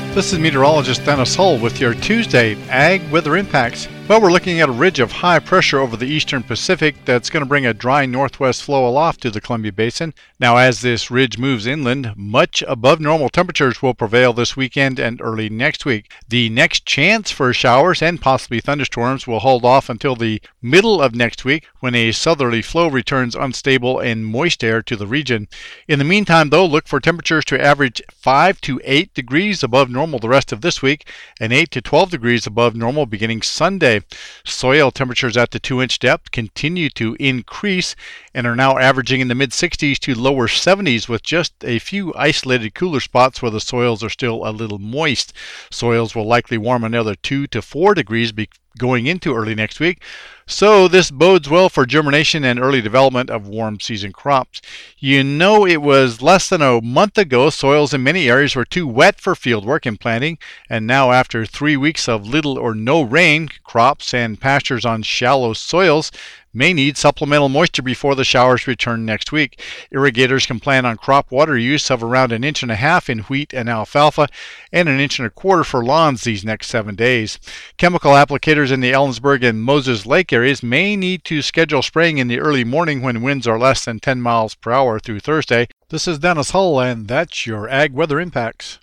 This is meteorologist Dennis Hull with your Tuesday Ag Weather Impacts. Well, we're looking at a ridge of high pressure over the eastern Pacific that's going to bring a dry northwest flow aloft to the Columbia Basin. Now, as this ridge moves inland, much above normal temperatures will prevail this weekend and early next week. The next chance for showers and possibly thunderstorms will hold off until the middle of next week when a southerly flow returns unstable and moist air to the region. In the meantime, though, look for temperatures to average 5 to 8 degrees above normal the rest of this week and 8 to 12 degrees above normal beginning Sunday. Soil temperatures at the 2-inch depth continue to increase and are now averaging in the mid-60s to lower 70s with just a few isolated cooler spots where the soils are still a little moist. Soils will likely warm another 2 to 4 degrees going into early next week. So this bodes well for germination and early development of warm season crops. You know, it was less than a month ago soils in many areas were too wet for fieldwork and planting, and now after 3 weeks of little or no rain, crops and pastures on shallow soils may need supplemental moisture before the showers return next week. Irrigators can plan on crop water use of around 1.5 inches in wheat and alfalfa and 1.25 inches for lawns these next 7 days. Chemical applicators in the Ellensburg and Moses Lake areas may need to schedule spraying in the early morning when winds are less than 10 miles per hour through Thursday. This is Dennis Hull, and that's your Ag Weather Impacts.